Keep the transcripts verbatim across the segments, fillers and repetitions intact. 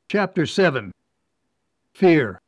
Chapter seven. Fear.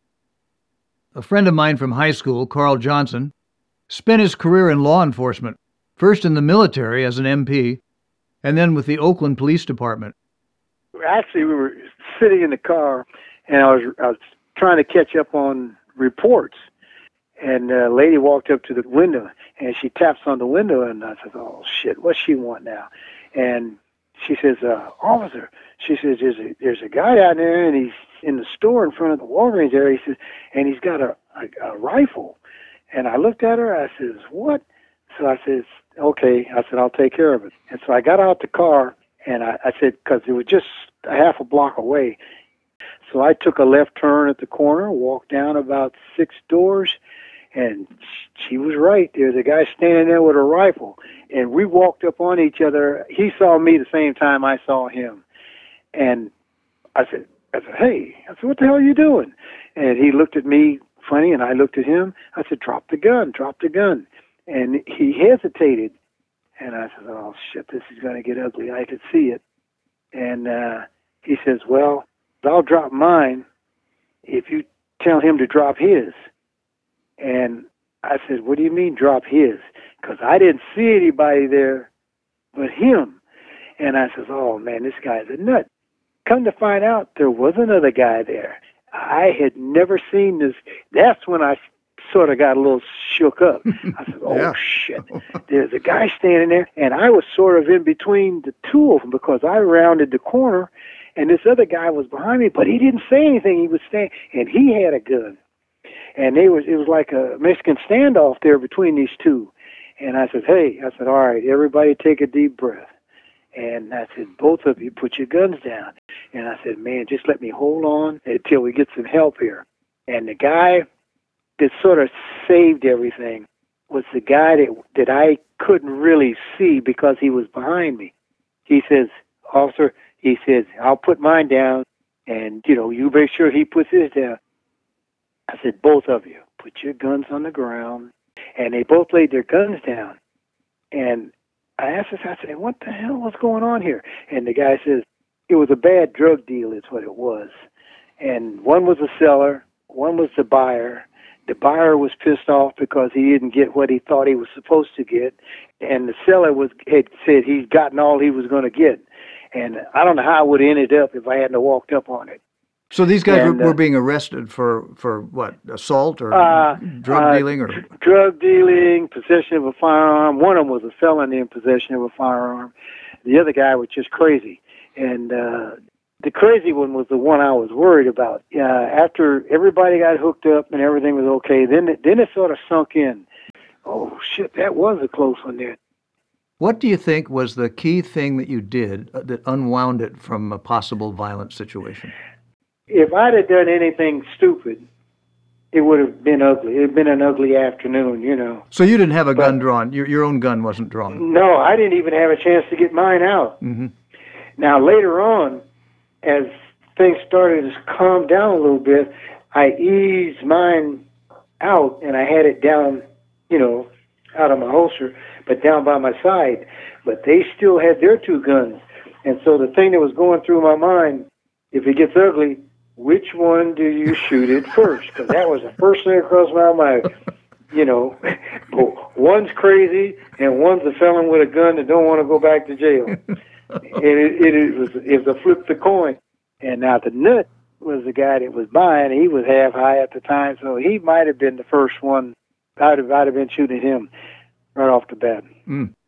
A friend of mine from high school, Carl Johnson, spent his career in law enforcement, first in the military as an M P, and then with the Oakland Police Department. Actually, we were sitting in the car, and I was, I was trying to catch up on reports. And a lady walked up to the window, and she taps on the window, and I said, oh, shit, what's she want now? And she says, uh, officer, she says, there's a, there's a guy out there, and he's in the store in front of the Walgreens area, he says, and he's got a, a, a rifle. And I looked at her, I says, what? So I says, okay. I said, I'll take care of it. And so I got out the car, and I, I said, because it was just a half a block away. So I took a left turn at the corner, walked down about six doors, and she was right. There's a guy standing there with a rifle. And we walked up on each other. He saw me the same time I saw him. And I said, I said, hey, I said, what the hell are you doing? And he looked at me funny, and I looked at him. I said, drop the gun, drop the gun. And he hesitated. And I said, oh, shit, this is going to get ugly. I could see it. And uh, he says, well, I'll drop mine if you tell him to drop his. And I said, what do you mean drop his? Because I didn't see anybody there but him. And I says, oh, man, this guy's a nut. Come to find out, there was another guy there. I had never seen this. That's when I sort of got a little shook up. I said, oh, yeah. Shit. There's a guy standing there, and I was sort of in between the two of them because I rounded the corner, and this other guy was behind me, but he didn't say anything. He was standing, and he had a gun. And they was it was like a Mexican standoff there between these two. And I said, hey, I said, all right, everybody take a deep breath. And I said, both of you put your guns down. And I said, man, just let me hold on until we get some help here. And the guy that sort of saved everything was the guy that, that I couldn't really see because he was behind me. He says, officer, he says, I'll put mine down, and, you know, you make sure he puts his down. I said, both of you, put your guns on the ground. And they both laid their guns down. And I asked this, I said, what the hell was going on here? And the guy says, it was a bad drug deal is what it was. And one was the seller, one was the buyer. The buyer was pissed off because he didn't get what he thought he was supposed to get. And the seller was had said he'd gotten all he was going to get. And I don't know how it would have ended up if I hadn't walked up on it. So these guys and, were, were uh, being arrested for, for what, assault or uh, drug uh, dealing? or Drug dealing, possession of a firearm. One of them was a felon in possession of a firearm. The other guy was just crazy. And uh, the crazy one was the one I was worried about. Uh, after everybody got hooked up and everything was okay, then it, then it sort of sunk in. Oh, shit, that was a close one there. What do you think was the key thing that you did that unwound it from a possible violent situation? If I'd have done anything stupid, it would have been ugly. It would have been an ugly afternoon, you know. So you didn't have a but, gun drawn? Your your own gun wasn't drawn? No, I didn't even have a chance to get mine out. Mm-hmm. Now, later on, as things started to calm down a little bit, I eased mine out, and I had it down, you know, out of my holster, but down by my side. But they still had their two guns. And so the thing that was going through my mind, if it gets ugly, which one do you shoot it first? Because that was the first thing across my mind. You know, one's crazy and one's a felon with a gun that don't want to go back to jail. And it, it, it was it was a flip the coin. And now the nut was the guy that was buying. He was half high at the time, so he might have been the first one. I'd have, I'd have been shooting him right off the bat. Mm.